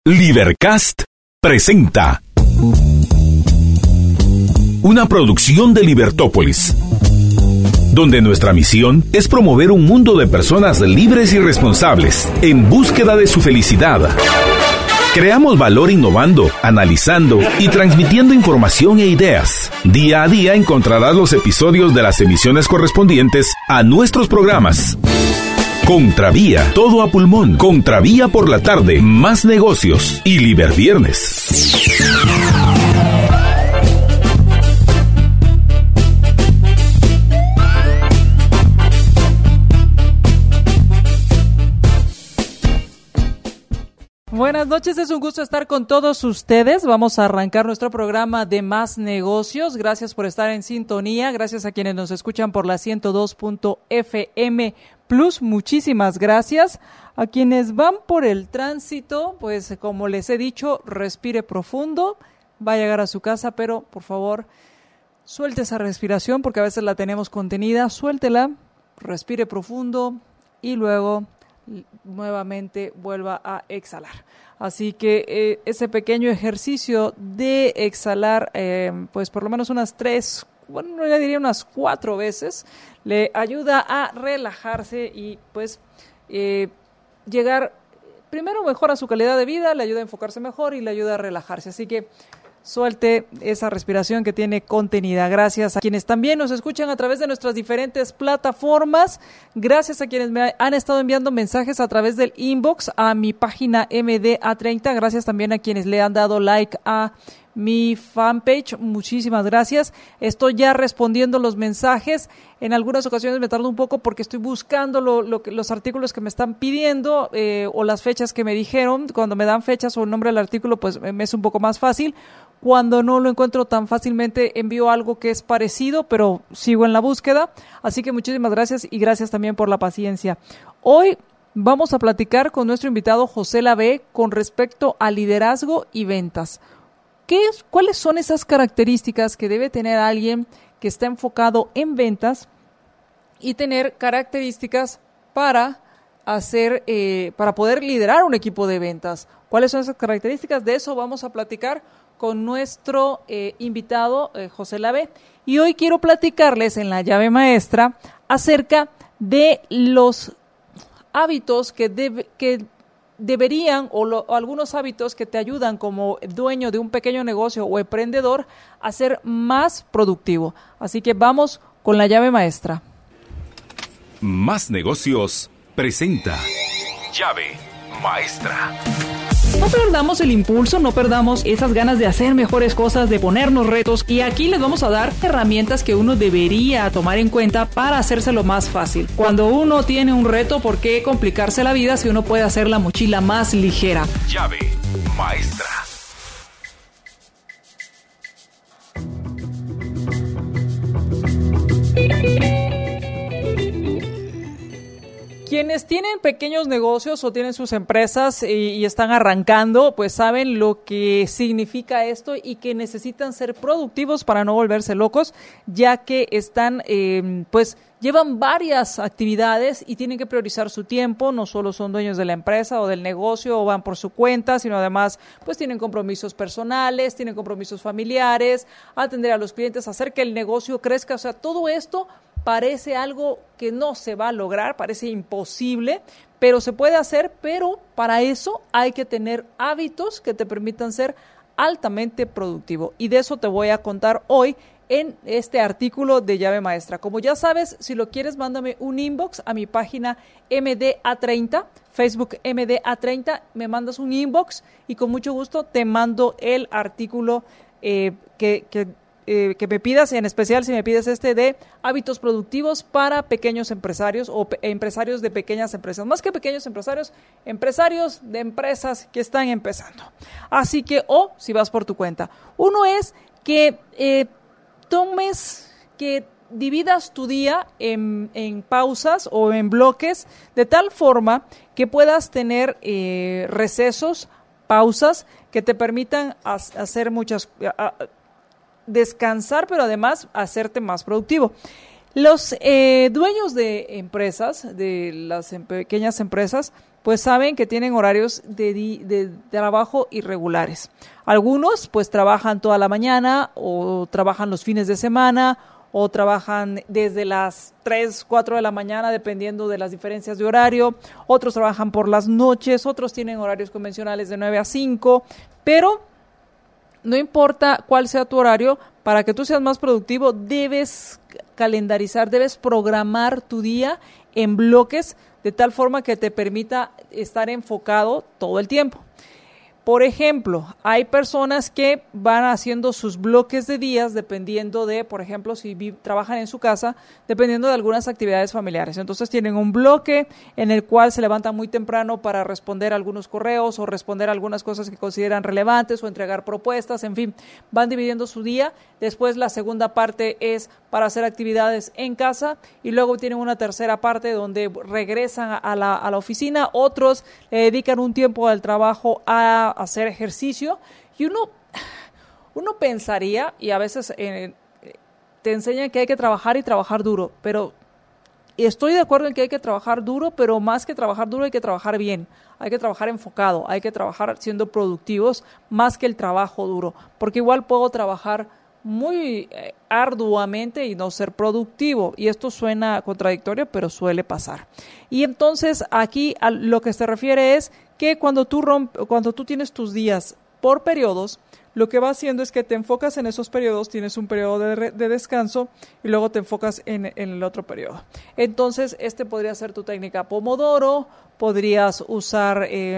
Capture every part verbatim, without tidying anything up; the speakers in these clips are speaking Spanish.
Libercast presenta una producción de Libertópolis, donde nuestra misión es promover un mundo de personas libres y responsables en búsqueda de su felicidad. Creamos valor innovando, analizando y transmitiendo información e ideas. Día a día encontrarás los episodios de las emisiones correspondientes a nuestros programas. Contravía, todo a pulmón. Contravía por la tarde, más negocios y Liberviernes. Buenas noches, es un gusto estar con todos ustedes. Vamos a arrancar nuestro programa de Más Negocios. Gracias por estar en sintonía, gracias a quienes nos escuchan por la ciento dos punto efe eme Plus, muchísimas gracias. A quienes van por el tránsito, pues como les he dicho, respire profundo, va a llegar a su casa, pero por favor, suelte esa respiración porque a veces la tenemos contenida, suéltela, respire profundo y luego nuevamente vuelva a exhalar. Así que eh, ese pequeño ejercicio de exhalar, eh, pues por lo menos unas tres, bueno, yo diría unas cuatro veces, le ayuda a relajarse y pues eh, llegar primero mejor a su calidad de vida, le ayuda a enfocarse mejor y le ayuda a relajarse. Así que suelte esa respiración que tiene contenida. Gracias a quienes también nos escuchan a través de nuestras diferentes plataformas. Gracias a quienes me han estado enviando mensajes a través del inbox a mi página eme de a treinta. Gracias también a quienes le han dado like a mi fanpage. Muchísimas gracias. Estoy ya respondiendo los mensajes. En algunas ocasiones me tardo un poco porque estoy buscando lo, lo que, los artículos que me están pidiendo eh, o las fechas que me dijeron. Cuando me dan fechas o el nombre del artículo, pues me es un poco más fácil. Cuando no lo encuentro tan fácilmente, envío algo que es parecido, pero sigo en la búsqueda. Así que muchísimas gracias y gracias también por la paciencia. Hoy vamos a platicar con nuestro invitado José Lavé con respecto a liderazgo y ventas. ¿Qué es, ¿Cuáles son esas características que debe tener alguien que está enfocado en ventas y tener características para hacer, eh, para poder liderar un equipo de ventas? ¿Cuáles son esas características? De eso vamos a platicar con nuestro eh, invitado eh, José Lavé. Y hoy quiero platicarles en la llave maestra acerca de los hábitos que, debe, que deberían o, lo, o algunos hábitos que te ayudan como dueño de un pequeño negocio o emprendedor a ser más productivo. Así que vamos con la llave maestra. Más Negocios presenta Llave Maestra. No perdamos el impulso, no perdamos esas ganas de hacer mejores cosas, de ponernos retos, y aquí les vamos a dar herramientas que uno debería tomar en cuenta para hacérselo más fácil. Cuando uno tiene un reto, ¿por qué complicarse la vida si uno puede hacer la mochila más ligera? Llave Maestra. Quienes tienen pequeños negocios o tienen sus empresas y, y están arrancando, pues saben lo que significa esto y que necesitan ser productivos para no volverse locos, ya que están, eh, pues, llevan varias actividades y tienen que priorizar su tiempo. No solo son dueños de la empresa o del negocio o van por su cuenta, sino además, pues, tienen compromisos personales, tienen compromisos familiares, atender a los clientes, hacer que el negocio crezca. O sea, todo esto parece algo que no se va a lograr, parece imposible, pero se puede hacer, pero para eso hay que tener hábitos que te permitan ser altamente productivo. Y de eso te voy a contar hoy en este artículo de Llave Maestra. Como ya sabes, si lo quieres, mándame un inbox a mi página eme de a treinta, Facebook eme de a treinta, me mandas un inbox y con mucho gusto te mando el artículo eh, que... que Eh, que me pidas, en especial si me pides este de hábitos productivos para pequeños empresarios o pe- empresarios de pequeñas empresas, más que pequeños empresarios, empresarios de empresas que están empezando. Así que, o si vas por tu cuenta, uno es que eh, tomes, que dividas tu día en, en pausas o en bloques, de tal forma que puedas tener eh, recesos, pausas que te permitan as- hacer muchas a, descansar, pero además hacerte más productivo. Los eh, dueños de empresas, de las em- pequeñas empresas, pues saben que tienen horarios de, di- de trabajo irregulares. Algunos pues trabajan toda la mañana o trabajan los fines de semana o trabajan desde las tres, cuatro de la mañana dependiendo de las diferencias de horario. Otros trabajan por las noches, otros tienen horarios convencionales de nueve a cinco, pero no importa cuál sea tu horario, para que tú seas más productivo debes calendarizar, debes programar tu día en bloques de tal forma que te permita estar enfocado todo el tiempo. Por ejemplo, hay personas que van haciendo sus bloques de días dependiendo de, por ejemplo, si vi- trabajan en su casa, dependiendo de algunas actividades familiares. Entonces tienen un bloque en el cual se levantan muy temprano para responder algunos correos o responder algunas cosas que consideran relevantes o entregar propuestas, en fin, van dividiendo su día. Después la segunda parte es para hacer actividades en casa y luego tienen una tercera parte donde regresan a la, a la oficina. Otros le dedican un tiempo al trabajo a hacer ejercicio y uno, uno pensaría, y a veces eh, te enseñan que hay que trabajar y trabajar duro, pero estoy de acuerdo en que hay que trabajar duro, pero más que trabajar duro hay que trabajar bien, hay que trabajar enfocado, hay que trabajar siendo productivos más que el trabajo duro, porque igual puedo trabajar muy eh, arduamente y no ser productivo, y esto suena contradictorio, pero suele pasar. Y entonces aquí a lo que se refiere es que cuando tú romp, cuando tú tienes tus días por periodos, lo que va haciendo es que te enfocas en esos periodos, tienes un periodo de, re, de descanso y luego te enfocas en, en el otro periodo. Entonces, este podría ser tu técnica Pomodoro, podrías usar eh,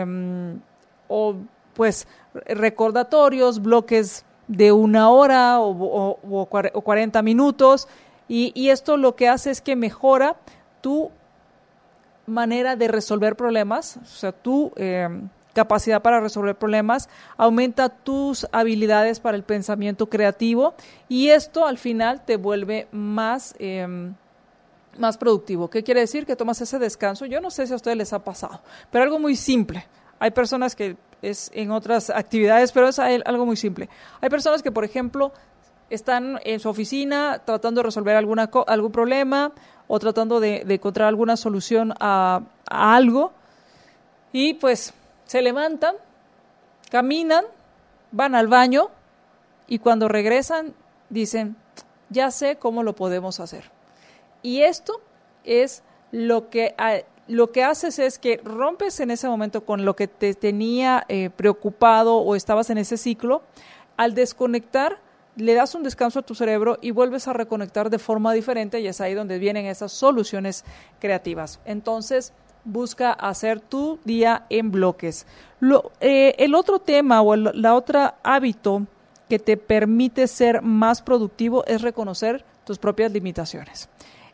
o pues recordatorios, bloques de una hora o, o, o, o cuarenta minutos, y, y esto lo que hace es que mejora tu manera de resolver problemas, o sea, tu eh, capacidad para resolver problemas, aumenta tus habilidades para el pensamiento creativo y esto al final te vuelve más, eh, más productivo. ¿Qué quiere decir? Que tomas ese descanso. Yo no sé si a ustedes les ha pasado, pero algo muy simple. Hay personas que es en otras actividades, pero es algo muy simple. Hay personas que, por ejemplo, están en su oficina tratando de resolver alguna algún problema o tratando de, de encontrar alguna solución a, a algo y pues se levantan, caminan, van al baño y cuando regresan dicen, ya sé cómo lo podemos hacer. Y esto es lo que, lo que haces es que rompes en ese momento con lo que te tenía eh, preocupado o estabas en ese ciclo. Al desconectar, le das un descanso a tu cerebro y vuelves a reconectar de forma diferente y es ahí donde vienen esas soluciones creativas. Entonces, busca hacer tu día en bloques. Lo, eh, el otro tema o el la otra hábito que te permite ser más productivo es reconocer tus propias limitaciones.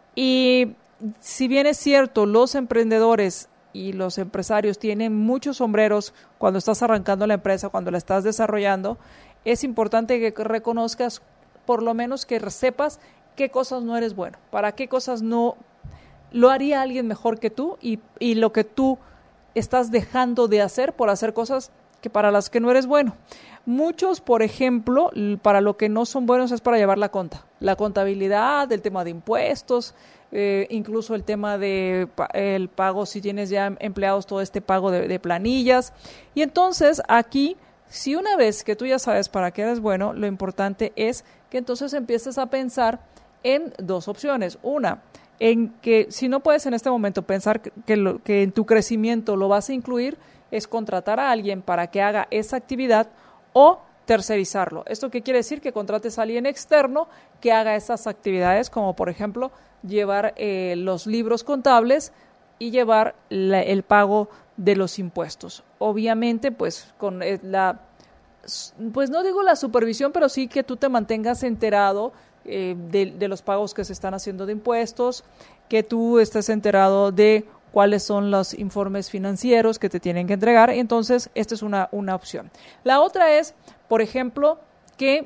Y si bien es cierto, los emprendedores y los empresarios tienen muchos sombreros cuando estás arrancando la empresa, cuando la estás desarrollando, es importante que reconozcas, por lo menos que sepas qué cosas no eres bueno, para qué cosas no lo haría alguien mejor que tú y, y lo que tú estás dejando de hacer por hacer cosas que para las que no eres bueno. Muchos, por ejemplo, para lo que no son buenos es para llevar la conta, la contabilidad, el tema de impuestos, eh, incluso el tema de el pago, si tienes ya empleados, todo este pago de, de planillas. Y entonces aquí, si una vez que tú ya sabes para qué eres bueno, lo importante es que entonces empieces a pensar en dos opciones. Una, en que si no puedes en este momento pensar que, lo, que en tu crecimiento lo vas a incluir, es contratar a alguien para que haga esa actividad o tercerizarlo. ¿Esto qué quiere decir? Que contrates a alguien externo que haga esas actividades, como por ejemplo llevar eh, los libros contables y llevar la, el pago de los impuestos. Obviamente, pues con la, pues no digo la supervisión, pero sí que tú te mantengas enterado eh, de, de los pagos que se están haciendo de impuestos, que tú estés enterado de cuáles son los informes financieros que te tienen que entregar. Entonces, esta es una, una opción. La otra es, por ejemplo, que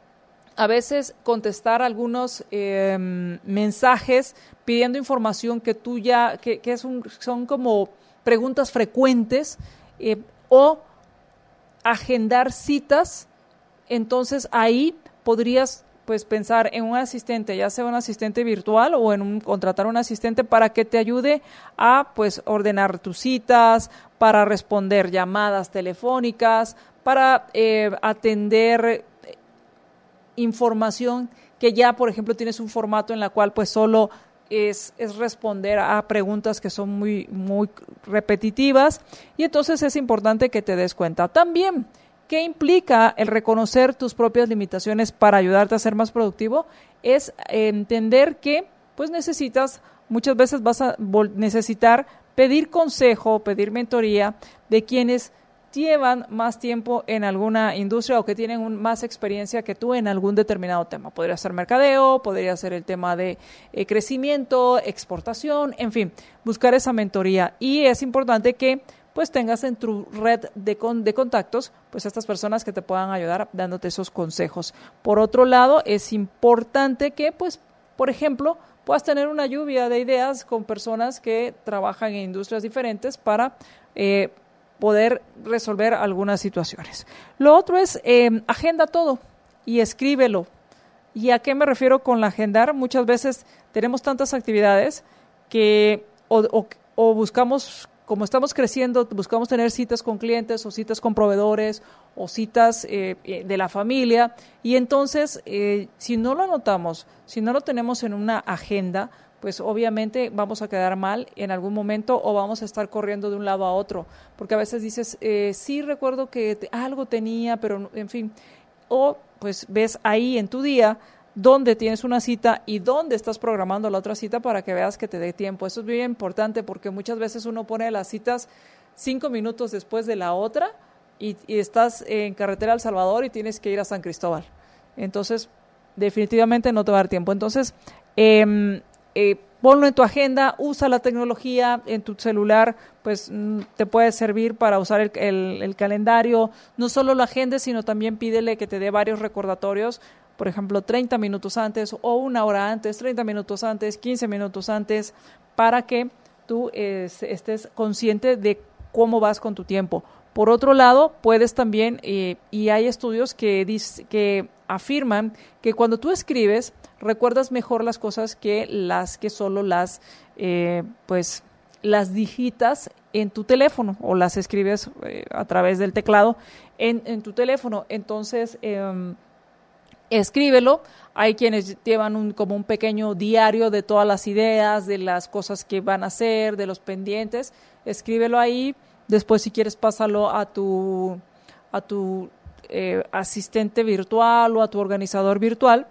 a veces contestar algunos eh, mensajes pidiendo información que tú ya, que, que es un, son como preguntas frecuentes eh, o agendar citas. Entonces, ahí podrías pues pensar en un asistente, ya sea un asistente virtual o en un, contratar un asistente para que te ayude a pues ordenar tus citas, para responder llamadas telefónicas, para eh, atender información que ya, por ejemplo, tienes un formato en la cual pues solo es, es responder a preguntas que son muy, muy repetitivas, y entonces es importante que te des cuenta. También, ¿qué implica el reconocer tus propias limitaciones para ayudarte a ser más productivo? Es entender que pues necesitas, muchas veces vas a necesitar pedir consejo, pedir mentoría de quienes llevan más tiempo en alguna industria o que tienen un, más experiencia que tú en algún determinado tema. Podría ser mercadeo, podría ser el tema de eh, crecimiento, exportación, en fin, buscar esa mentoría. Y es importante que pues tengas en tu red de, con, de contactos pues estas personas que te puedan ayudar dándote esos consejos. Por otro lado, es importante que pues, por ejemplo, puedas tener una lluvia de ideas con personas que trabajan en industrias diferentes para eh, poder resolver algunas situaciones. Lo otro es eh, agenda todo y escríbelo. ¿Y a qué me refiero con la agendar? Muchas veces tenemos tantas actividades que o, o, o buscamos, como estamos creciendo, buscamos tener citas con clientes o citas con proveedores o citas eh, de la familia, y entonces eh, si no lo anotamos, si no lo tenemos en una agenda, pues obviamente vamos a quedar mal en algún momento o vamos a estar corriendo de un lado a otro, porque a veces dices, eh, sí recuerdo que te, algo tenía, pero en fin, o pues ves ahí en tu día dónde tienes una cita y dónde estás programando la otra cita para que veas que te dé tiempo. Eso es bien importante porque muchas veces uno pone las citas cinco minutos después de la otra y, y estás en carretera a El Salvador y tienes que ir a San Cristóbal. Entonces, definitivamente no te va a dar tiempo. Entonces, eh, Eh, ponlo en tu agenda, usa la tecnología en tu celular, pues mm, te puede servir para usar el, el, el calendario. No solo la agenda, sino también pídele que te dé varios recordatorios, por ejemplo, treinta minutos antes o una hora antes, treinta minutos antes, quince minutos antes, para que tú eh, estés consciente de cómo vas con tu tiempo. Por otro lado, puedes también, eh, y hay estudios que, dice, que afirman que cuando tú escribes, recuerdas mejor las cosas que las que solo las, eh, pues, las digitas en tu teléfono o las escribes eh, a través del teclado en, en tu teléfono. Entonces, eh, escríbelo. Hay quienes llevan un, como un pequeño diario de todas las ideas, de las cosas que van a hacer, de los pendientes. Escríbelo ahí. Después, si quieres, pásalo a tu, a tu eh, asistente virtual o a tu organizador virtual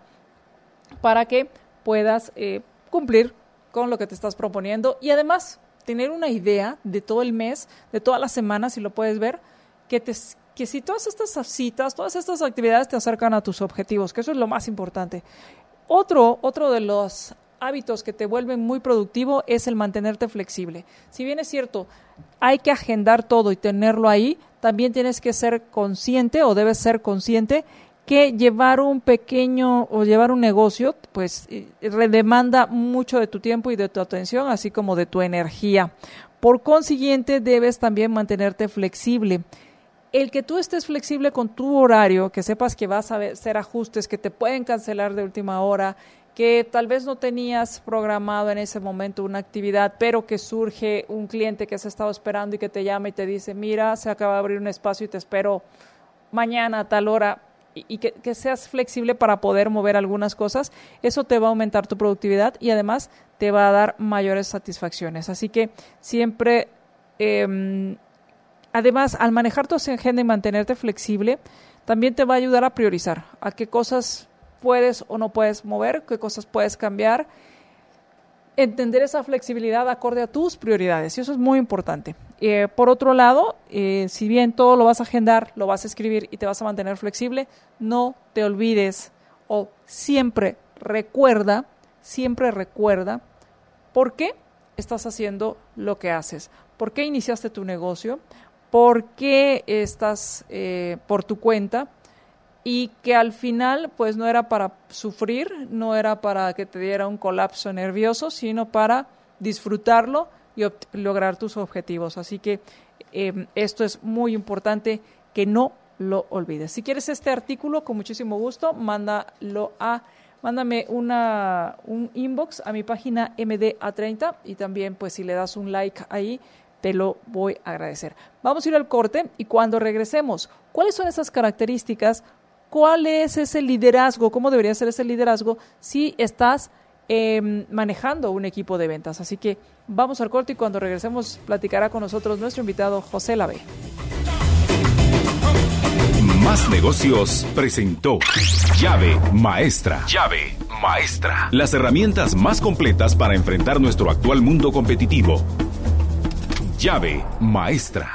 para que puedas eh, cumplir con lo que te estás proponiendo y además tener una idea de todo el mes, de todas las semanas, si lo puedes ver, que, te, que si todas estas citas, todas estas actividades te acercan a tus objetivos, que eso es lo más importante. Otro, otro de los hábitos que te vuelven muy productivo es el mantenerte flexible. Si bien es cierto, hay que agendar todo y tenerlo ahí, también tienes que ser consciente o debes ser consciente que llevar un pequeño o llevar un negocio pues demanda mucho de tu tiempo y de tu atención, así como de tu energía. Por consiguiente, debes también mantenerte flexible. El que tú estés flexible con tu horario, que sepas que vas a hacer ajustes, que te pueden cancelar de última hora, que tal vez no tenías programado en ese momento una actividad, pero que surge un cliente que has estado esperando y que te llama y te dice, mira, se acaba de abrir un espacio y te espero mañana a tal hora, y, y que, que seas flexible para poder mover algunas cosas. Eso te va a aumentar tu productividad y además te va a dar mayores satisfacciones. Así que siempre, eh, además, al manejar tu agenda y mantenerte flexible, también te va a ayudar a priorizar a qué cosas puedes o no puedes mover, qué cosas puedes cambiar, entender esa flexibilidad acorde a tus prioridades, y eso es muy importante. Eh, por otro lado, eh, si bien todo lo vas a agendar, lo vas a escribir y te vas a mantener flexible, no te olvides o siempre recuerda, siempre recuerda por qué estás haciendo lo que haces, por qué iniciaste tu negocio, por qué estás eh, por tu cuenta, y que al final pues no era para sufrir, no era para que te diera un colapso nervioso, sino para disfrutarlo y lograr tus objetivos. Así que eh, esto es muy importante, que no lo olvides. Si quieres este artículo, con muchísimo gusto, mándalo a, mándame una, un inbox a mi página M D A treinta y también pues si le das un like ahí, te lo voy a agradecer. Vamos a ir al corte y cuando regresemos, ¿cuáles son esas características? ¿Cuál es ese liderazgo? ¿Cómo debería ser ese liderazgo si estás eh, manejando un equipo de ventas? Así que vamos al corte y cuando regresemos platicará con nosotros nuestro invitado José Lavé. Más Negocios presentó Llave Maestra. Llave Maestra. Las herramientas más completas para enfrentar nuestro actual mundo competitivo. Llave Maestra.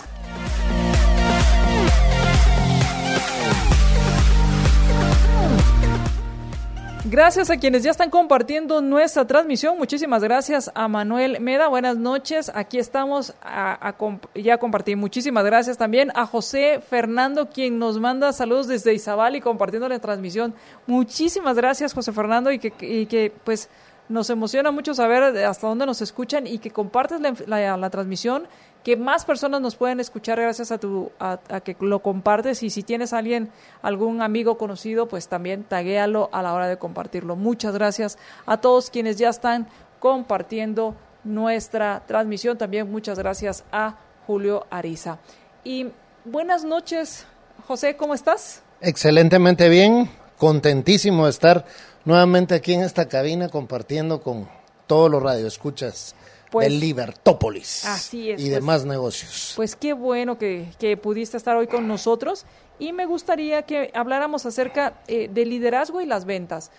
Gracias a quienes ya están compartiendo nuestra transmisión. Muchísimas gracias a Manuel Meda. Buenas noches. Aquí estamos. A, a comp- ya compartí. Muchísimas gracias también a José Fernando, quien nos manda saludos desde Izabal y compartiendo la transmisión. Muchísimas gracias, José Fernando, y que, y que pues nos emociona mucho saber hasta dónde nos escuchan y que compartes la, la, la transmisión, que más personas nos pueden escuchar gracias a tu a, a que lo compartes, y si tienes a alguien, algún amigo conocido, pues también taguéalo a la hora de compartirlo. Muchas gracias a todos quienes ya están compartiendo nuestra transmisión. También muchas gracias a Julio Ariza. Y buenas noches, José, ¿cómo estás? Excelentemente bien, contentísimo de estar nuevamente aquí en esta cabina compartiendo con todos los radioescuchas pues, del Libertópolis así es, y pues, demás negocios. Pues qué bueno que, que pudiste estar hoy con nosotros y me gustaría que habláramos acerca eh, del liderazgo y las ventas.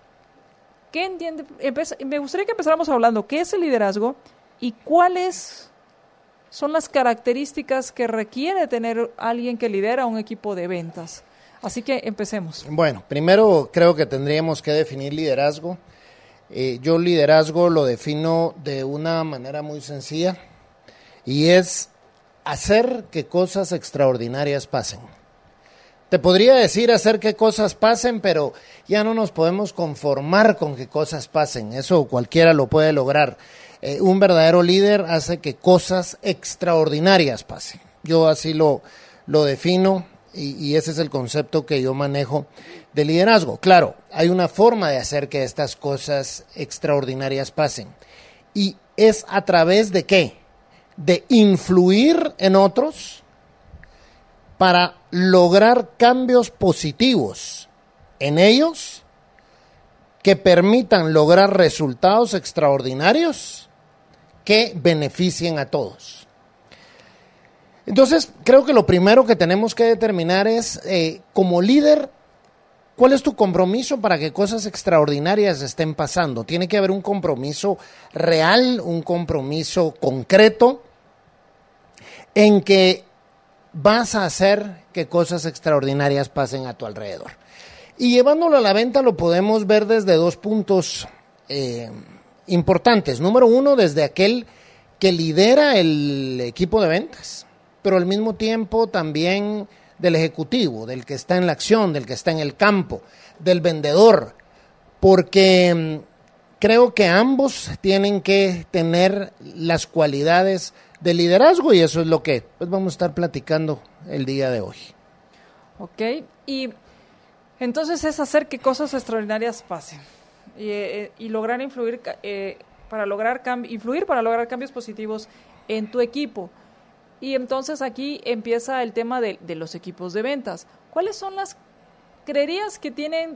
¿Qué entiende? Empe- me gustaría que empezáramos hablando qué es el liderazgo y cuáles son las características que requiere tener alguien que lidera un equipo de ventas. Así que empecemos. Bueno, primero creo que tendríamos que definir liderazgo. Eh, yo liderazgo lo defino de una manera muy sencilla y es hacer que cosas extraordinarias pasen. Te podría decir hacer que cosas pasen, pero ya no nos podemos conformar con que cosas pasen. Eso cualquiera lo puede lograr. Eh, un verdadero líder hace que cosas extraordinarias pasen. Yo así lo, lo defino. Y, y ese es el concepto que yo manejo de liderazgo. Claro, hay una forma de hacer que estas cosas extraordinarias pasen. ¿Y es a través de qué? De influir en otros para lograr cambios positivos en ellos que permitan lograr resultados extraordinarios que beneficien a todos. Entonces, creo que lo primero que tenemos que determinar es, eh, como líder, ¿cuál es tu compromiso para que cosas extraordinarias estén pasando? Tiene que haber un compromiso real, un compromiso concreto, en que vas a hacer que cosas extraordinarias pasen a tu alrededor. Y llevándolo a la venta lo podemos ver desde dos puntos eh, importantes. Número uno, desde aquel que lidera el equipo de ventas, pero al mismo tiempo también del ejecutivo, del que está en la acción, del que está en el campo, del vendedor, porque creo que ambos tienen que tener las cualidades de liderazgo y eso es lo que pues, vamos a estar platicando el día de hoy. Ok, y entonces es hacer que cosas extraordinarias pasen y, eh, y lograr influir, eh, para lograr cam- influir para lograr cambios positivos en tu equipo. Y entonces aquí empieza el tema de, de los equipos de ventas. ¿Cuáles son las, creerías que tienen,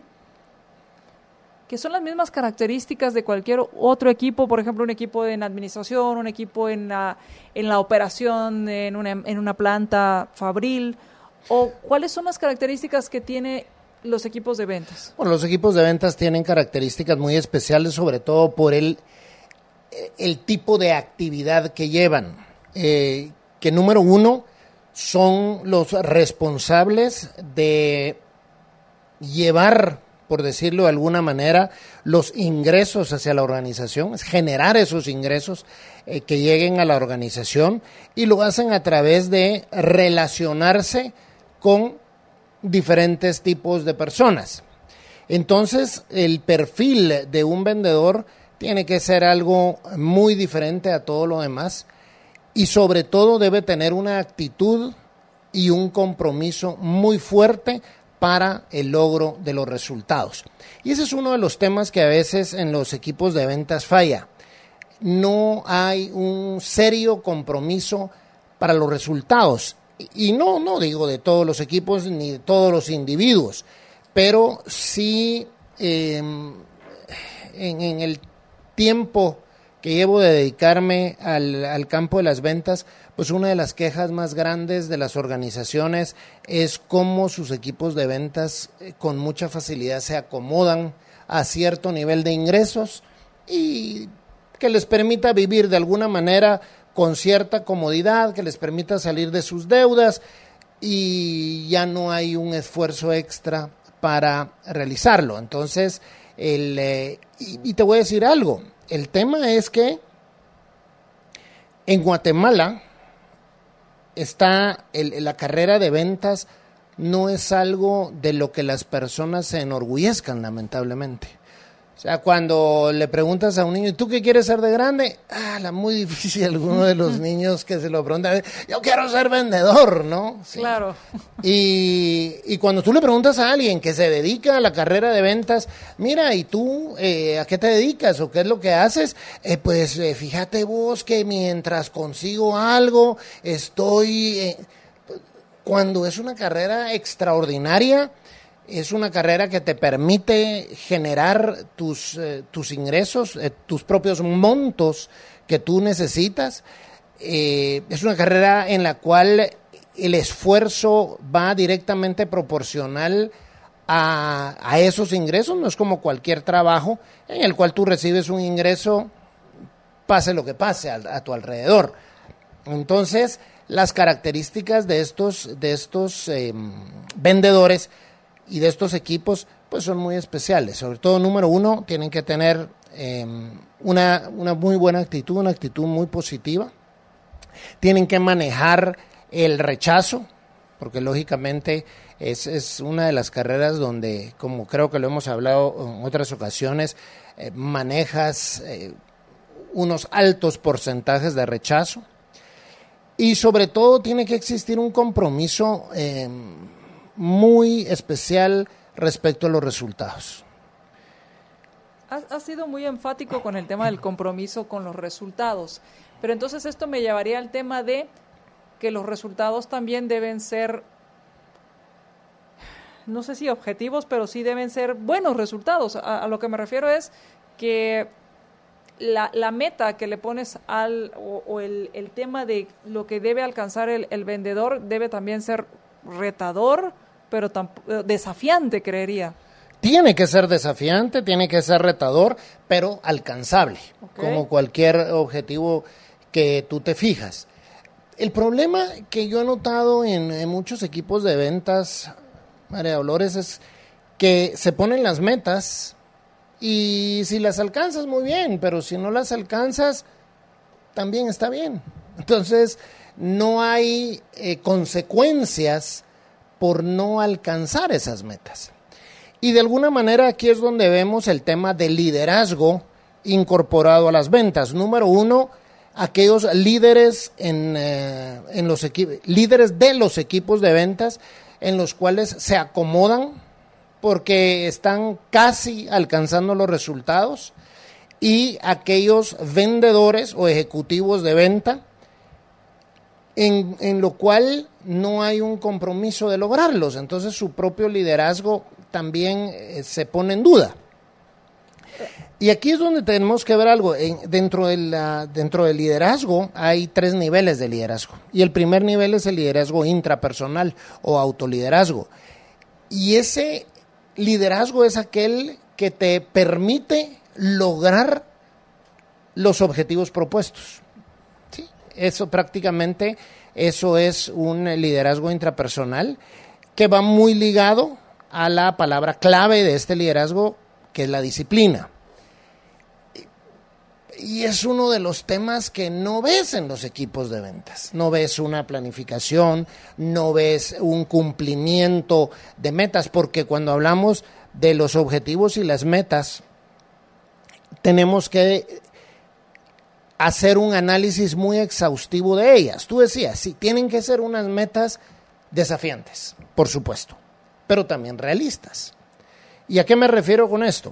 que son las mismas características de cualquier otro equipo? Por ejemplo, un equipo en administración, un equipo en la, en la operación, en una, en una planta fabril. ¿O cuáles son las características que tiene los equipos de ventas? Bueno, los equipos de ventas tienen características muy especiales, sobre todo por el, el tipo de actividad que llevan. Eh, que número uno son los responsables de llevar, por decirlo de alguna manera, los ingresos hacia la organización, es generar esos ingresos eh, que lleguen a la organización y lo hacen a través de relacionarse con diferentes tipos de personas. Entonces, el perfil de un vendedor tiene que ser algo muy diferente a todo lo demás. Y sobre todo debe tener una actitud y un compromiso muy fuerte para el logro de los resultados. Y ese es uno de los temas que a veces en los equipos de ventas falla. No hay un serio compromiso para los resultados. Y no, no digo de todos los equipos ni de todos los individuos, pero sí eh, en, en el tiempo que llevo de dedicarme al, al campo de las ventas, pues una de las quejas más grandes de las organizaciones es cómo sus equipos de ventas eh, con mucha facilidad se acomodan a cierto nivel de ingresos y que les permita vivir de alguna manera con cierta comodidad, que les permita salir de sus deudas y ya no hay un esfuerzo extra para realizarlo. Entonces, el, eh, y, y te voy a decir algo, el tema es que en Guatemala está el, la carrera de ventas no es algo de lo que las personas se enorgullezcan, lamentablemente. O sea, cuando le preguntas a un niño, ¿tú qué quieres ser de grande? Ah, la muy difícil, alguno de los niños que se lo preguntan, yo quiero ser vendedor, ¿no? Sí. Claro. Y, y cuando tú le preguntas a alguien que se dedica a la carrera de ventas, mira, ¿y tú eh, a qué te dedicas o qué es lo que haces? Eh, pues eh, fíjate vos que mientras consigo algo, estoy... Eh, cuando es una carrera extraordinaria, es una carrera que te permite generar tus, eh, tus ingresos, eh, tus propios montos que tú necesitas. Eh, es una carrera en la cual el esfuerzo va directamente proporcional a, a esos ingresos. No es como cualquier trabajo en el cual tú recibes un ingreso, pase lo que pase a, a tu alrededor. Entonces, las características de estos, de estos eh, vendedores y de estos equipos, pues son muy especiales. Sobre todo, número uno, tienen que tener eh, una, una muy buena actitud, una actitud muy positiva. Tienen que manejar el rechazo, porque lógicamente es, es una de las carreras donde, como creo que lo hemos hablado en otras ocasiones, eh, manejas eh, unos altos porcentajes de rechazo. Y sobre todo tiene que existir un compromiso eh, muy especial respecto a los resultados. Has, has sido muy enfático con el tema del compromiso con los resultados, pero entonces esto me llevaría al tema de que los resultados también deben ser, no sé si objetivos, pero sí deben ser buenos resultados. A, a lo que me refiero es que la, la meta que le pones al o, o el, el tema de lo que debe alcanzar el, el vendedor debe también ser retador, pero tamp- desafiante, creería. Tiene que ser desafiante, tiene que ser retador, pero alcanzable, okay, como cualquier objetivo que tú te fijas. El problema que yo he notado en, en muchos equipos de ventas, María Dolores, es que se ponen las metas y si las alcanzas, muy bien, pero si no las alcanzas, también está bien. Entonces, no hay eh, consecuencias por no alcanzar esas metas. Y de alguna manera aquí es donde vemos el tema del liderazgo incorporado a las ventas. Número uno, aquellos líderes en, eh, en los equipos, líderes de los equipos de ventas en los cuales se acomodan porque están casi alcanzando los resultados, y aquellos vendedores o ejecutivos de venta en, en lo cual no hay un compromiso de lograrlos. Entonces su propio liderazgo también eh, se pone en duda. Y aquí es donde tenemos que ver algo. En, dentro, de la, dentro del liderazgo hay tres niveles de liderazgo. Y el primer nivel es el liderazgo intrapersonal o autoliderazgo. Y ese liderazgo es aquel que te permite lograr los objetivos propuestos. ¿Sí? Eso prácticamente, eso es un liderazgo intrapersonal que va muy ligado a la palabra clave de este liderazgo, que es la disciplina. Y es uno de los temas que no ves en los equipos de ventas. No ves una planificación, no ves un cumplimiento de metas, porque cuando hablamos de los objetivos y las metas, tenemos que hacer un análisis muy exhaustivo de ellas. Tú decías, sí, tienen que ser unas metas desafiantes, por supuesto, pero también realistas. ¿Y a qué me refiero con esto?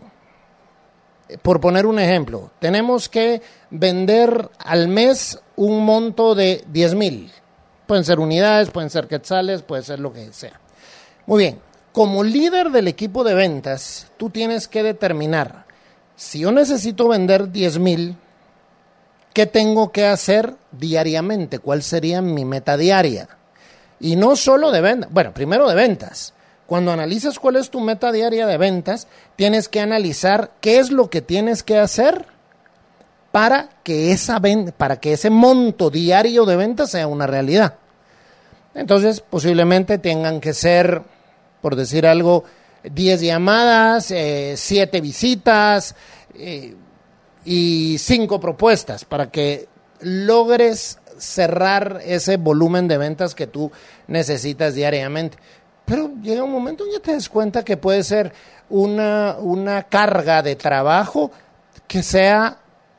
Por poner un ejemplo, tenemos que vender al mes un monto de diez mil. Pueden ser unidades, pueden ser quetzales, puede ser lo que sea. Muy bien, como líder del equipo de ventas, tú tienes que determinar, si yo necesito vender diez mil, ¿qué tengo que hacer diariamente? ¿Cuál sería mi meta diaria? Y no solo de ventas, bueno, primero de ventas. Cuando analizas cuál es tu meta diaria de ventas, tienes que analizar qué es lo que tienes que hacer para que, esa ven- para que ese monto diario de ventas sea una realidad. Entonces, posiblemente tengan que ser, por decir algo, diez llamadas, eh, siete visitas eh, y cinco propuestas para que logres cerrar ese volumen de ventas que tú necesitas diariamente. Pero llega un momento en que te das cuenta que puede ser una, una carga de trabajo que sea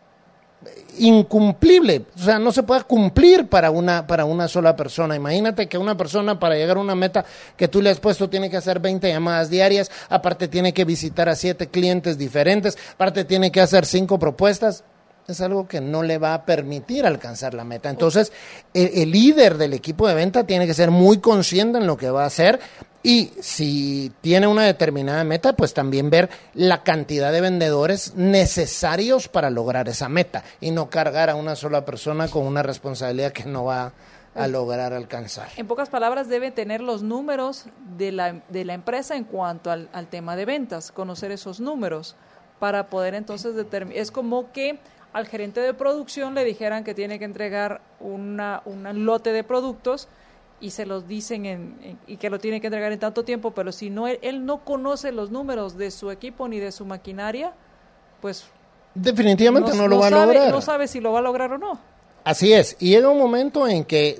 incumplible, o sea, no se puede cumplir para una, para una sola persona. Imagínate que una persona, para llegar a una meta que tú le has puesto, tiene que hacer veinte llamadas diarias, aparte tiene que visitar a siete clientes diferentes, aparte tiene que hacer cinco propuestas. Es algo que no le va a permitir alcanzar la meta. Entonces, el, el líder del equipo de venta tiene que ser muy consciente en lo que va a hacer, y si tiene una determinada meta, pues también ver la cantidad de vendedores necesarios para lograr esa meta y no cargar a una sola persona con una responsabilidad que no va a lograr alcanzar. En pocas palabras, debe tener los números de la, de la empresa en cuanto al, al tema de ventas, conocer esos números para poder entonces determinar. Es como que al gerente de producción le dijeran que tiene que entregar una, un lote de productos y se los dicen en, en, y que lo tiene que entregar en tanto tiempo, pero si no él, él no conoce los números de su equipo ni de su maquinaria, pues definitivamente no, no lo no va sabe, a lograr. No sabe si lo va a lograr o no. Así es, y llega un momento en que,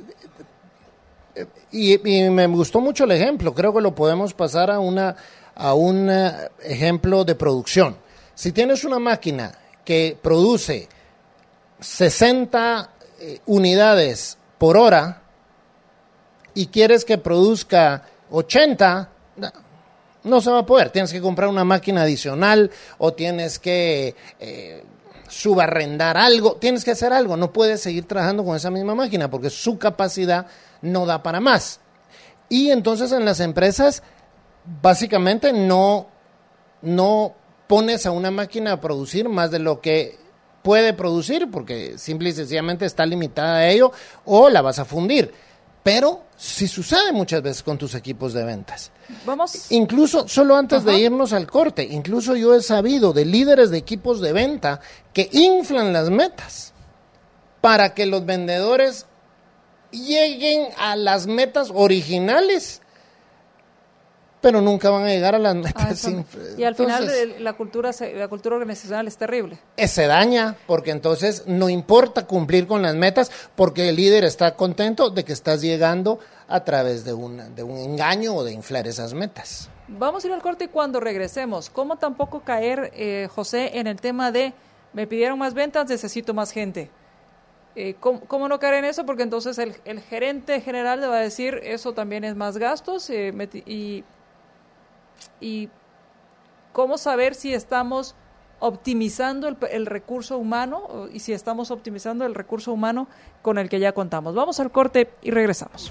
y, y me gustó mucho el ejemplo, creo que lo podemos pasar a, una, a un ejemplo de producción. Si tienes una máquina que produce sesenta eh, unidades por hora y quieres que produzca ochenta, no, no se va a poder. Tienes que comprar una máquina adicional o tienes que eh, subarrendar algo, tienes que hacer algo. No puedes seguir trabajando con esa misma máquina porque su capacidad no da para más. Y entonces en las empresas básicamente no, no pones a una máquina a producir más de lo que puede producir, porque simple y sencillamente está limitada a ello, o la vas a fundir. Pero sí sucede muchas veces con tus equipos de ventas. Vamos. Incluso, solo antes Ajá. de irnos al corte, incluso yo he sabido de líderes de equipos de venta que inflan las metas para que los vendedores lleguen a las metas originales, pero nunca van a llegar a las metas. Ah, y al entonces, final la cultura la cultura organizacional es terrible. Se daña, porque entonces no importa cumplir con las metas, porque el líder está contento de que estás llegando a través de un, de un engaño o de inflar esas metas. Vamos a ir al corte y cuando regresemos, ¿cómo tampoco caer, eh, José, en el tema de me pidieron más ventas, necesito más gente? Eh, ¿cómo, ¿Cómo no caer en eso? Porque entonces el, el gerente general le va a decir, eso también es más gastos, eh, y... y cómo saber si estamos optimizando el, el recurso humano y si estamos optimizando el recurso humano con el que ya contamos. Vamos al corte y regresamos.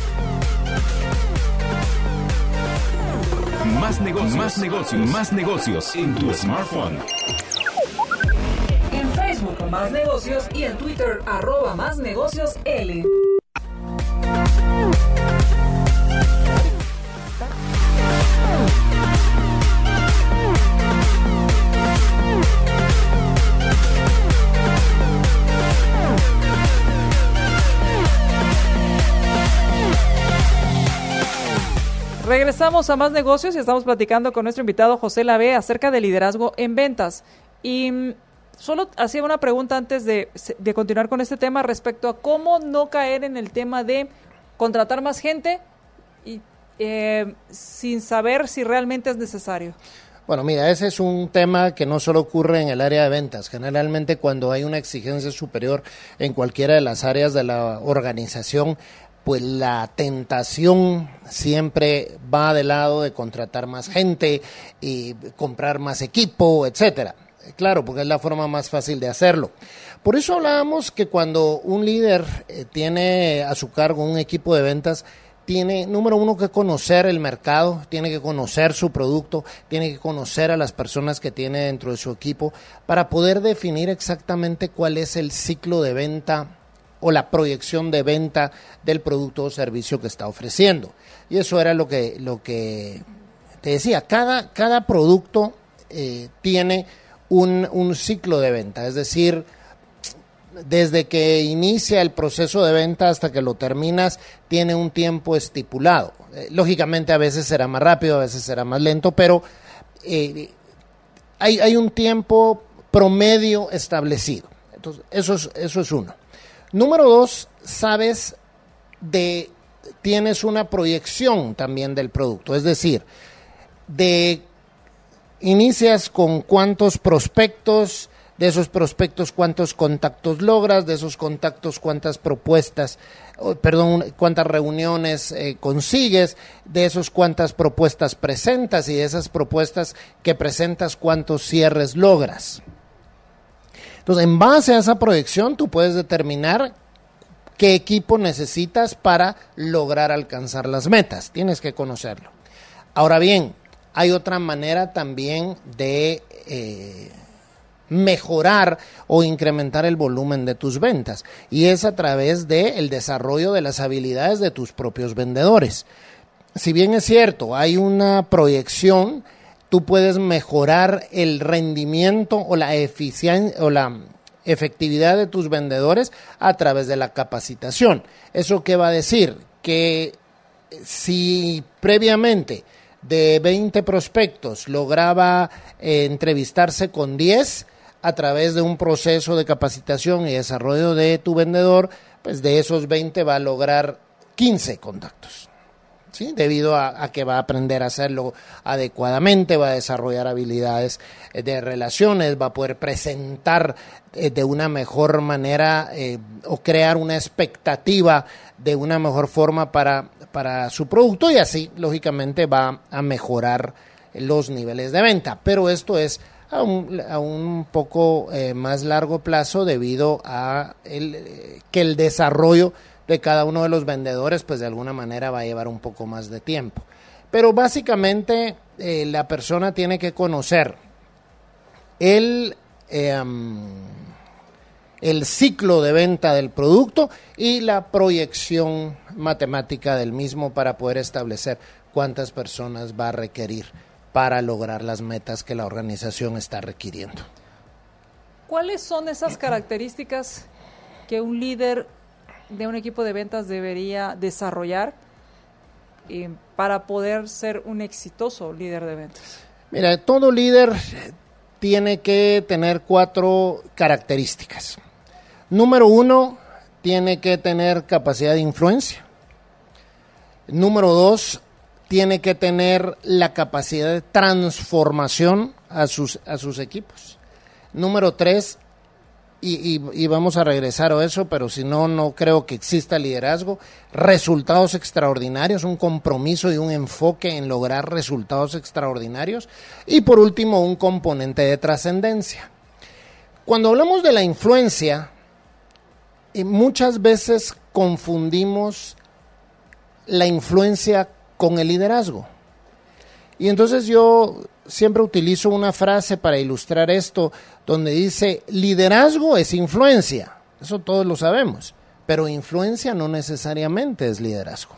Más negocios, más negocios, más negocios en tu smartphone. En Facebook Más Negocios y en Twitter arroba Más Negocios L. Regresamos a Más Negocios y estamos platicando con nuestro invitado José Lavé acerca de liderazgo en ventas. Y mm, solo hacía una pregunta antes de, de continuar con este tema respecto a cómo no caer en el tema de contratar más gente y, eh, sin saber si realmente es necesario. Bueno, mira, ese es un tema que no solo ocurre en el área de ventas. Generalmente cuando hay una exigencia superior en cualquiera de las áreas de la organización, pues la tentación siempre va del lado de contratar más gente y comprar más equipo, etcétera. Claro, porque es la forma más fácil de hacerlo. Por eso hablábamos que cuando un líder eh, tiene a su cargo un equipo de ventas, tiene, número uno, que conocer el mercado, tiene que conocer su producto, tiene que conocer a las personas que tiene dentro de su equipo para poder definir exactamente cuál es el ciclo de venta o la proyección de venta del producto o servicio que está ofreciendo. Y eso era lo que, lo que te decía, cada, cada producto eh, tiene un, un ciclo de venta, es decir, desde que inicia el proceso de venta hasta que lo terminas, tiene un tiempo estipulado. Eh, lógicamente a veces será más rápido, a veces será más lento, pero eh, hay, hay un tiempo promedio establecido. Entonces, eso es, eso es uno. Número dos, sabes de, tienes una proyección también del producto, es decir, de inicias con cuántos prospectos, de esos prospectos cuántos contactos logras, de esos contactos cuántas propuestas, oh, perdón, cuántas reuniones eh, consigues, de esos cuántas propuestas presentas y de esas propuestas que presentas cuántos cierres logras. Entonces, en base a esa proyección, tú puedes determinar qué equipo necesitas para lograr alcanzar las metas. Tienes que conocerlo. Ahora bien, hay otra manera también de eh, mejorar o incrementar el volumen de tus ventas, y es a través del desarrollo de las habilidades de tus propios vendedores. Si bien es cierto, hay una proyección, tú puedes mejorar el rendimiento o la eficiencia o la efectividad de tus vendedores a través de la capacitación. ¿Eso qué va a decir? Que si previamente de veinte prospectos lograba eh, entrevistarse con diez a través de un proceso de capacitación y desarrollo de tu vendedor, pues de esos veinte va a lograr quince contactos. ¿Sí? Debido a, a que va a aprender a hacerlo adecuadamente, va a desarrollar habilidades de relaciones, va a poder presentar eh, de una mejor manera eh, o crear una expectativa de una mejor forma para, para su producto, y así lógicamente va a mejorar los niveles de venta. Pero esto es a un, a un poco eh, más largo plazo debido a el, eh, que el desarrollo de cada uno de los vendedores, pues de alguna manera va a llevar un poco más de tiempo. Pero básicamente eh, la persona tiene que conocer el, eh, el ciclo de venta del producto y la proyección matemática del mismo para poder establecer cuántas personas va a requerir para lograr las metas que la organización está requiriendo. ¿Cuáles son esas características que un líder de un equipo de ventas debería desarrollar eh, para poder ser un exitoso líder de ventas? Mira, todo líder tiene que tener cuatro características. Número uno, tiene que tener capacidad de influencia. Número dos, tiene que tener la capacidad de transformación a sus, a sus equipos. Número tres, Y, y, y vamos a regresar a eso, pero si no, no creo que exista liderazgo. Resultados extraordinarios, un compromiso y un enfoque en lograr resultados extraordinarios. Y por último, un componente de trascendencia. Cuando hablamos de la influencia, muchas veces confundimos la influencia con el liderazgo. Y entonces yo siempre utilizo una frase para ilustrar esto, donde dice, liderazgo es influencia. Eso todos lo sabemos, pero influencia no necesariamente es liderazgo.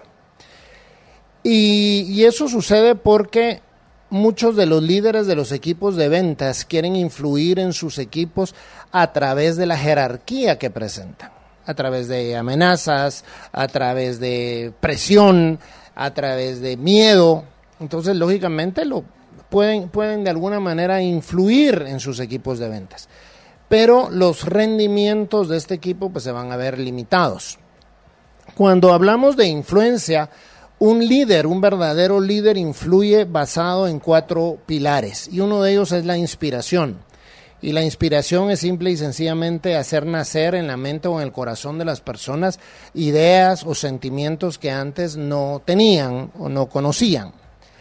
Y, y eso sucede porque muchos de los líderes de los equipos de ventas quieren influir en sus equipos a través de la jerarquía que presentan, a través de amenazas, a través de presión, a través de miedo. Entonces, lógicamente, lo pueden, pueden de alguna manera influir en sus equipos de ventas. Pero los rendimientos de este equipo pues, se van a ver limitados. Cuando hablamos de influencia, un líder, un verdadero líder influye basado en cuatro pilares. Y uno de ellos es la inspiración. Y la inspiración es simple y sencillamente hacer nacer en la mente o en el corazón de las personas ideas o sentimientos que antes no tenían o no conocían.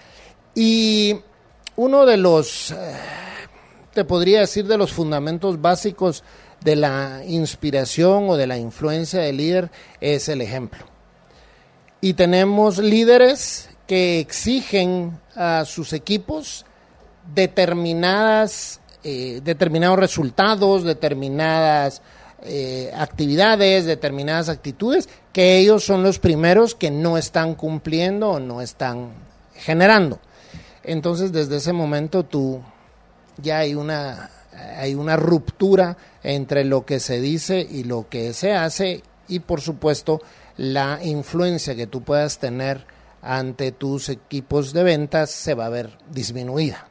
Y uno de los, te podría decir, de los fundamentos básicos de la inspiración o de la influencia del líder es el ejemplo. Y tenemos líderes que exigen a sus equipos determinadas Eh, determinados resultados, determinadas eh, actividades, determinadas actitudes, que ellos son los primeros que no están cumpliendo o no están generando. Entonces, desde ese momento tú ya hay una, hay una ruptura entre lo que se dice y lo que se hace, y por supuesto la influencia que tú puedas tener ante tus equipos de ventas se va a ver disminuida.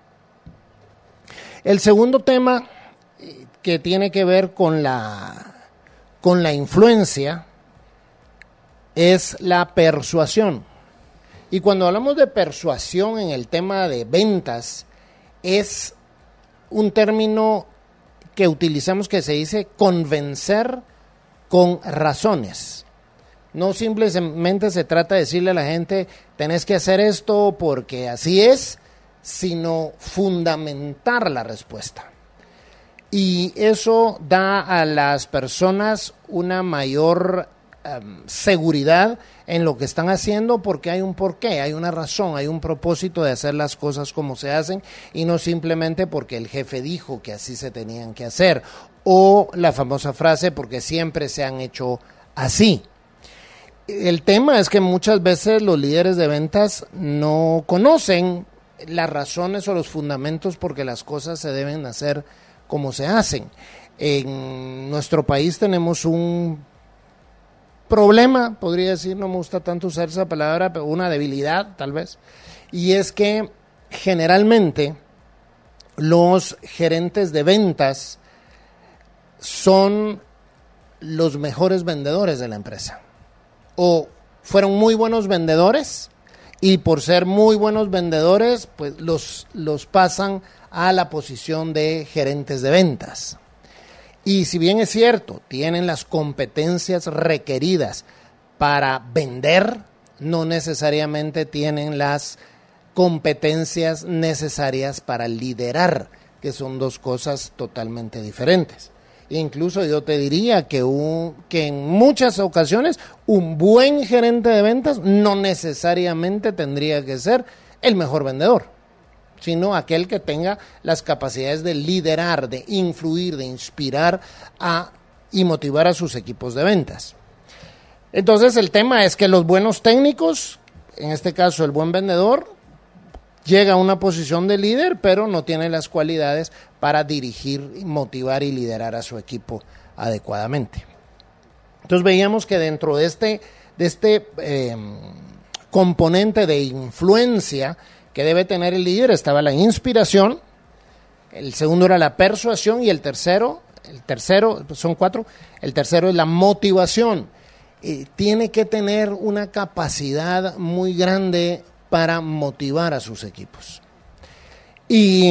El segundo tema que tiene que ver con la, con la influencia es la persuasión. Y cuando hablamos de persuasión en el tema de ventas, es un término que utilizamos que se dice convencer con razones. No simplemente se trata de decirle a la gente, tenés que hacer esto porque así es, sino fundamentar la respuesta. Y eso da a las personas una mayor um, seguridad en lo que están haciendo, porque hay un porqué, hay una razón, hay un propósito de hacer las cosas como se hacen, y no simplemente porque el jefe dijo que así se tenían que hacer, o la famosa frase porque siempre se han hecho así. El tema es que muchas veces los líderes de ventas no conocen las razones o los fundamentos porque las cosas se deben hacer como se hacen. En nuestro país tenemos un problema, podría decir, no me gusta tanto usar esa palabra, pero una debilidad tal vez, y es que generalmente los gerentes de ventas son los mejores vendedores de la empresa, o fueron muy buenos vendedores, y por ser muy buenos vendedores, pues los, los pasan a la posición de gerentes de ventas. Y si bien es cierto, tienen las competencias requeridas para vender, no necesariamente tienen las competencias necesarias para liderar, que son dos cosas totalmente diferentes. Incluso yo te diría que, un, que en muchas ocasiones un buen gerente de ventas no necesariamente tendría que ser el mejor vendedor, sino aquel que tenga las capacidades de liderar, de influir, de inspirar a, y motivar a sus equipos de ventas. Entonces el tema es que los buenos técnicos, en este caso el buen vendedor, llega a una posición de líder, pero no tiene las cualidades para dirigir, motivar y liderar a su equipo adecuadamente. Entonces veíamos que dentro de este, de este eh, componente de influencia que debe tener el líder estaba la inspiración, el segundo era la persuasión y el tercero, el tercero son cuatro, el tercero es la motivación. Eh, tiene que tener una capacidad muy grande para motivar a sus equipos. Y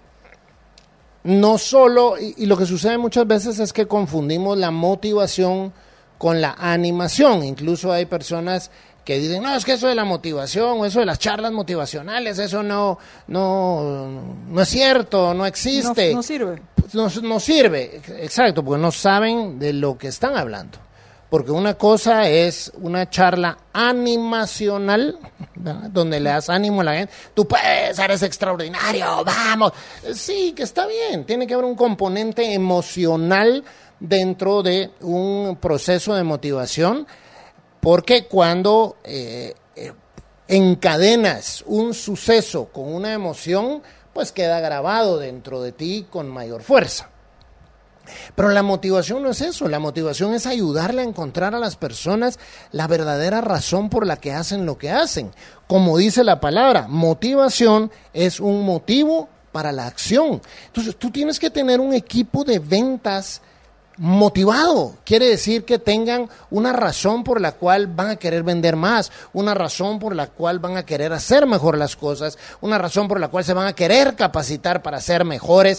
no solo, y, y lo que sucede muchas veces es que confundimos la motivación con la animación. Incluso hay personas que dicen, no, es que eso de la motivación o eso de las charlas motivacionales, eso no, no, no es cierto, no existe. No, no sirve. No, no sirve, exacto, porque no saben de lo que están hablando. Porque una cosa es una charla animacional, ¿verdad?, donde le das ánimo a la gente. Tú puedes, eres extraordinario, vamos. Sí, que está bien. Tiene que haber un componente emocional dentro de un proceso de motivación, porque cuando eh, eh, encadenas un suceso con una emoción, pues queda grabado dentro de ti con mayor fuerza. Pero la motivación no es eso, la motivación es ayudarle a encontrar a las personas la verdadera razón por la que hacen lo que hacen. Como dice la palabra, motivación es un motivo para la acción. Entonces tú tienes que tener un equipo de ventas motivado. Quiere decir que tengan una razón por la cual van a querer vender más, una razón por la cual van a querer hacer mejor las cosas, una razón por la cual se van a querer capacitar para ser mejores,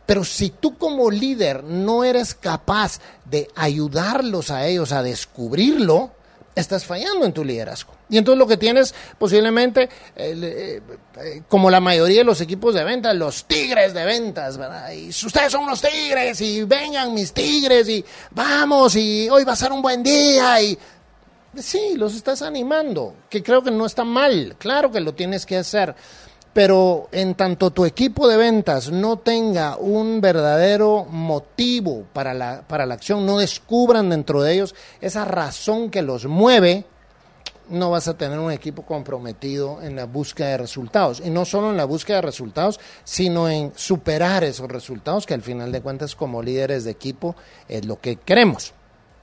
Pero si tú como líder no eres capaz de ayudarlos a ellos a descubrirlo, estás fallando en tu liderazgo. Y entonces lo que tienes posiblemente, eh, eh, como la mayoría de los equipos de ventas, los tigres de ventas, ¿verdad? Y ustedes son los tigres y vengan mis tigres y vamos y hoy va a ser un buen día y sí, los estás animando, que creo que no está mal, claro que lo tienes que hacer. Pero en tanto tu equipo de ventas no tenga un verdadero motivo para la, para la acción, no descubran dentro de ellos esa razón que los mueve, no vas a tener un equipo comprometido en la búsqueda de resultados. Y no solo en la búsqueda de resultados, sino en superar esos resultados, que al final de cuentas como líderes de equipo es lo que queremos.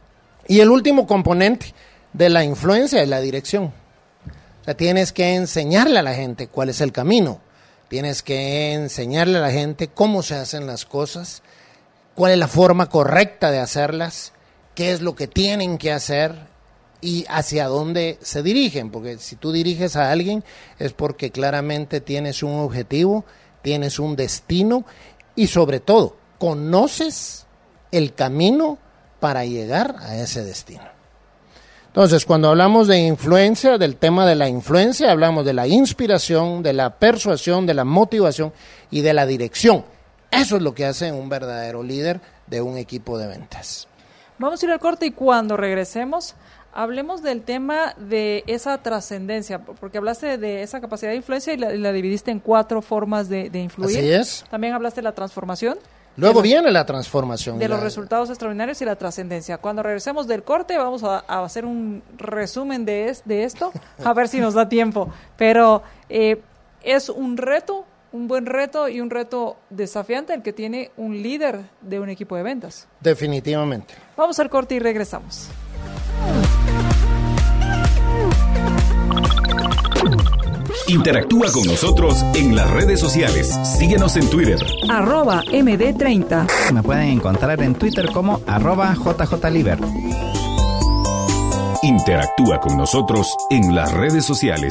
Y el último componente de la influencia es la dirección. O sea, tienes que enseñarle a la gente cuál es el camino, tienes que enseñarle a la gente cómo se hacen las cosas, cuál es la forma correcta de hacerlas, qué es lo que tienen que hacer y hacia dónde se dirigen, porque si tú diriges a alguien es porque claramente tienes un objetivo, tienes un destino y sobre todo conoces el camino para llegar a ese destino. Entonces, cuando hablamos de influencia, del tema de la influencia, hablamos de la inspiración, de la persuasión, de la motivación y de la dirección. Eso es lo que hace un verdadero líder de un equipo de ventas. Vamos a ir al corte y cuando regresemos, hablemos del tema de esa trascendencia, porque hablaste de esa capacidad de influencia y la, y la dividiste en cuatro formas de, de influir. Así es. También hablaste de la transformación. Luego viene la transformación. De la... los resultados extraordinarios y la trascendencia. Cuando regresemos del corte vamos a, a hacer un resumen de, es, de esto, a ver si nos da tiempo. Pero eh, es un reto, un buen reto y un reto desafiante el que tiene un líder de un equipo de ventas. Definitivamente. Vamos al corte y regresamos. Interactúa con nosotros en las redes sociales. Síguenos en Twitter. Arroba M D treinta. Me pueden encontrar en Twitter como arroba J J Liber. Interactúa con nosotros en las redes sociales.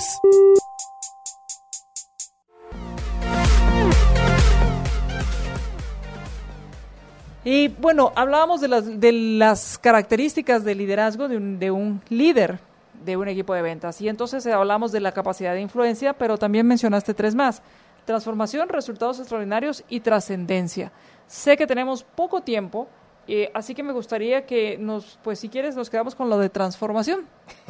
Y bueno, hablábamos de las, de las características de liderazgo de un, de un líder de un equipo de ventas. Y entonces hablamos de la capacidad de influencia, pero también mencionaste tres más: transformación, resultados extraordinarios y trascendencia. Sé que tenemos poco tiempo, eh, así que me gustaría que nos, pues si quieres, nos quedamos con lo de transformación.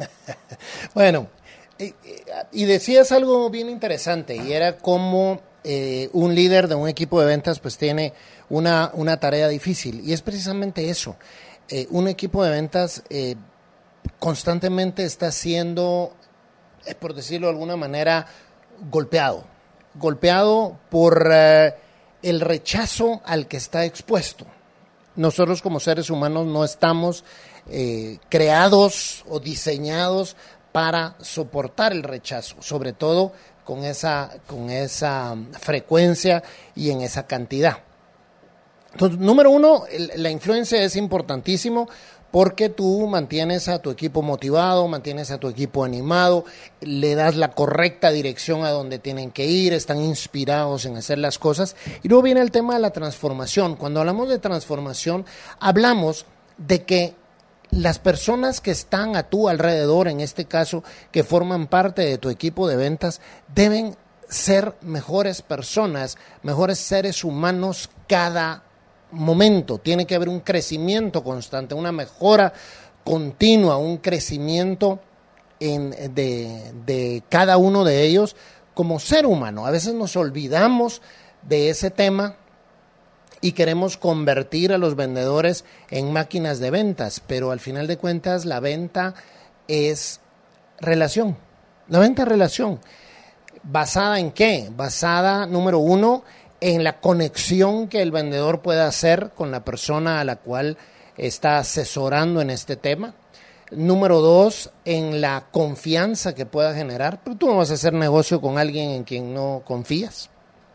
Bueno, y, y decías algo bien interesante, y era cómo eh, un líder de un equipo de ventas pues tiene una, una tarea difícil, y es precisamente eso. Eh, un equipo de ventas eh, constantemente está siendo, eh, por decirlo de alguna manera, golpeado. Golpeado por eh, el rechazo al que está expuesto. Nosotros como seres humanos no estamos eh, creados o diseñados para soportar el rechazo, sobre todo con esa, con esa frecuencia y en esa cantidad. Entonces, número uno, el, la influencia es importantísimo, porque tú mantienes a tu equipo motivado, mantienes a tu equipo animado, le das la correcta dirección a donde tienen que ir, están inspirados en hacer las cosas. Y luego viene el tema de la transformación. Cuando hablamos de transformación, hablamos de que las personas que están a tu alrededor, en este caso, que forman parte de tu equipo de ventas, deben ser mejores personas, mejores seres humanos cada momento. Tiene que haber un crecimiento constante, una mejora continua, un crecimiento en, de, de cada uno de ellos como ser humano. A veces nos olvidamos de ese tema y queremos convertir a los vendedores en máquinas de ventas, pero al final de cuentas la venta es relación. La venta es relación. ¿Basada en qué? Basada, número uno, en la conexión que el vendedor pueda hacer con la persona a la cual está asesorando en este tema. Número dos, en la confianza que pueda generar. Pero tú no vas a hacer negocio con alguien en quien no confías.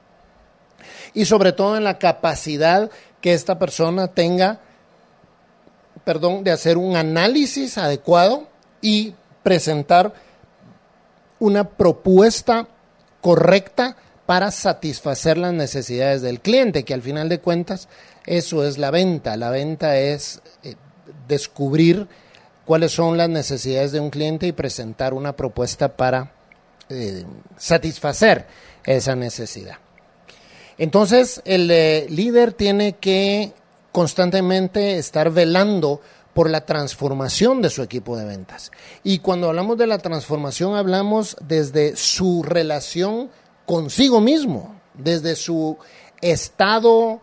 Y sobre todo en la capacidad que esta persona tenga, perdón, de hacer un análisis adecuado y presentar una propuesta correcta para satisfacer las necesidades del cliente, que al final de cuentas eso es la venta. La venta es eh, descubrir cuáles son las necesidades de un cliente y presentar una propuesta para eh, satisfacer esa necesidad. Entonces, el eh, líder tiene que constantemente estar velando por la transformación de su equipo de ventas. Y cuando hablamos de la transformación, hablamos desde su relación consigo mismo, desde su estado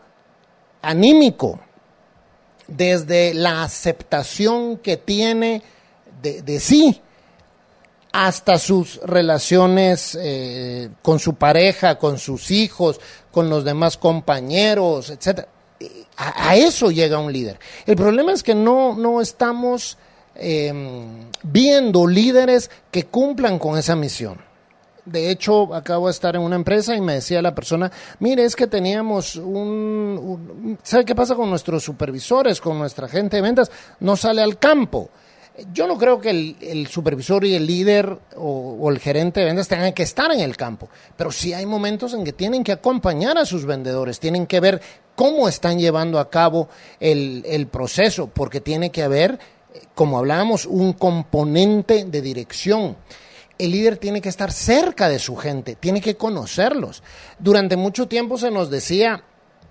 anímico, desde la aceptación que tiene de, de sí, hasta sus relaciones eh, con su pareja, con sus hijos, con los demás compañeros, etcétera. A, a eso llega un líder. El problema es que no, no estamos eh, viendo líderes que cumplan con esa misión. De hecho, acabo de estar en una empresa y me decía la persona, mire, es que teníamos un, un... ¿Sabe qué pasa con nuestros supervisores, con nuestra gente de ventas? No sale al campo. Yo no creo que el, el supervisor y el líder o, o el gerente de ventas tengan que estar en el campo, pero sí hay momentos en que tienen que acompañar a sus vendedores, tienen que ver cómo están llevando a cabo el, el proceso, porque tiene que haber, como hablábamos, un componente de dirección. El líder tiene que estar cerca de su gente, tiene que conocerlos. Durante mucho tiempo se nos decía,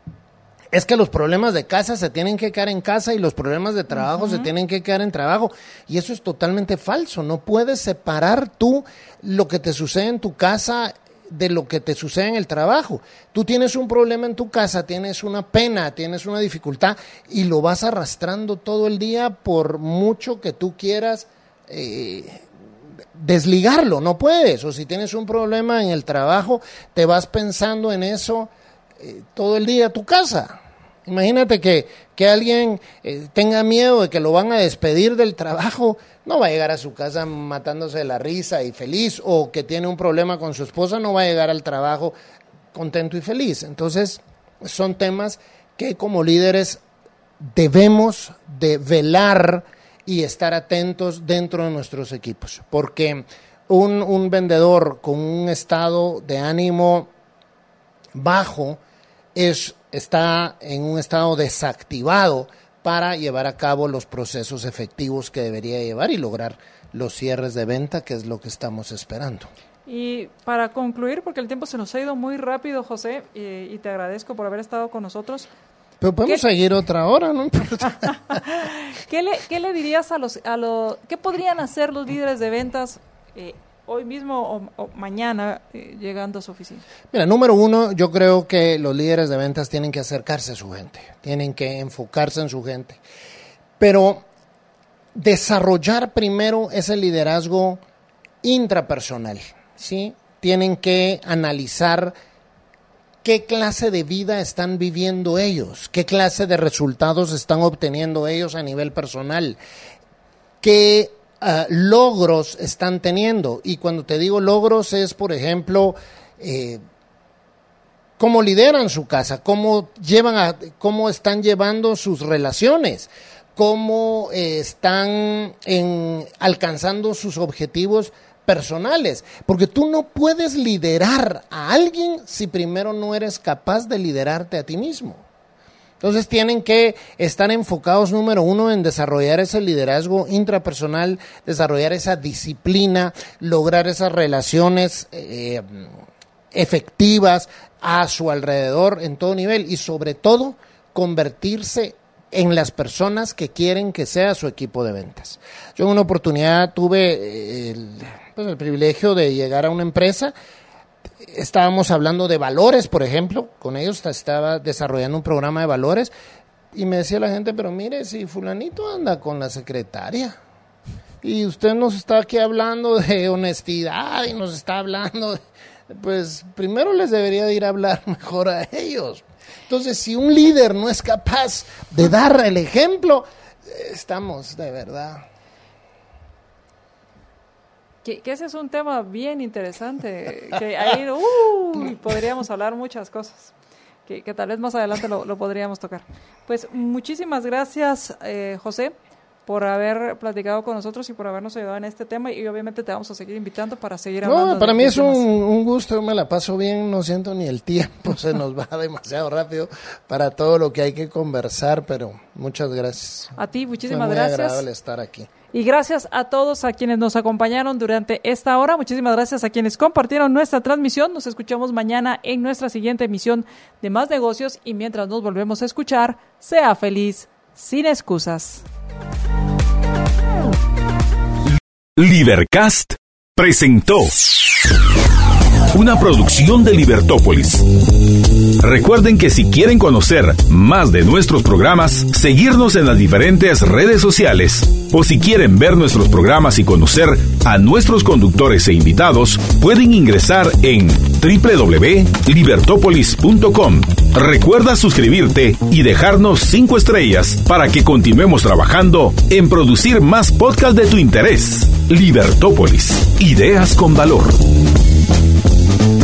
es que los problemas de casa se tienen que quedar en casa y los problemas de trabajo uh-huh. se tienen que quedar en trabajo. Y eso es totalmente falso. No puedes separar tú lo que te sucede en tu casa de lo que te sucede en el trabajo. Tú tienes un problema en tu casa, tienes una pena, tienes una dificultad y lo vas arrastrando todo el día por mucho que tú quieras eh, desligarlo. No puedes. O si tienes un problema en el trabajo, te vas pensando en eso eh, todo el día a tu casa. Imagínate que, que alguien eh, tenga miedo de que lo van a despedir del trabajo, no va a llegar a su casa matándose de la risa y feliz, o que tiene un problema con su esposa, no va a llegar al trabajo contento y feliz. Entonces, son temas que como líderes debemos de velar y estar atentos dentro de nuestros equipos, porque un, un vendedor con un estado de ánimo bajo es, está en un estado desactivado para llevar a cabo los procesos efectivos que debería llevar y lograr los cierres de venta, que es lo que estamos esperando. Y para concluir, porque el tiempo se nos ha ido muy rápido, José, y, y te agradezco por haber estado con nosotros. Pero podemos ¿Qué? seguir otra hora, ¿no? ¿Qué le, qué le dirías a los, a los, qué podrían hacer los líderes de ventas eh, hoy mismo o, o mañana eh, llegando a su oficina? Mira, número uno, yo creo que los líderes de ventas tienen que acercarse a su gente, tienen que enfocarse en su gente, pero desarrollar primero ese liderazgo intrapersonal, ¿sí? Tienen que analizar qué clase de vida están viviendo ellos, qué clase de resultados están obteniendo ellos a nivel personal, qué uh, logros están teniendo. Y cuando te digo logros es, por ejemplo, eh, cómo lideran su casa, cómo llevan a, cómo están llevando sus relaciones, cómo eh, están en, alcanzando sus objetivos personales, porque tú no puedes liderar a alguien si primero no eres capaz de liderarte a ti mismo. Entonces tienen que estar enfocados, número uno, en desarrollar ese liderazgo intrapersonal, desarrollar esa disciplina, lograr esas relaciones eh, efectivas a su alrededor en todo nivel y sobre todo convertirse en las personas que quieren que sea su equipo de ventas. Yo en una oportunidad tuve el, pues, el privilegio de llegar a una empresa. Estábamos hablando de valores, por ejemplo, con ellos estaba desarrollando un programa de valores y me decía la gente, pero mire, si fulanito anda con la secretaria y usted nos está aquí hablando de honestidad y nos está hablando, de, pues primero les debería de ir a hablar mejor a ellos. Entonces, si un líder no es capaz de dar el ejemplo, estamos de verdad. Que, que ese es un tema bien interesante, que ahí uh, podríamos hablar muchas cosas, que, que tal vez más adelante lo, lo podríamos tocar. Pues muchísimas gracias, eh, José, por haber platicado con nosotros y por habernos ayudado en este tema, y obviamente te vamos a seguir invitando para seguir hablando. No, para de mí es un, temas. un gusto, yo me la paso bien, no siento ni el tiempo, se nos va demasiado rápido para todo lo que hay que conversar, pero muchas gracias. A ti, muchísimas Fue muy gracias. agradable estar aquí. Y gracias a todos a quienes nos acompañaron durante esta hora. Muchísimas gracias a quienes compartieron nuestra transmisión. Nos escuchamos mañana en nuestra siguiente emisión de Más Negocios, y mientras nos volvemos a escuchar, sea feliz, sin excusas. Libercast presentó una producción de Libertópolis. Recuerden que si quieren conocer más de nuestros programas, seguirnos en las diferentes redes sociales, o si quieren ver nuestros programas y conocer a nuestros conductores e invitados, pueden ingresar en doble u doble u doble u punto libertópolis punto com. Recuerda suscribirte y dejarnos cinco estrellas para que continuemos trabajando en producir más podcasts de tu interés. Libertópolis, ideas con valor.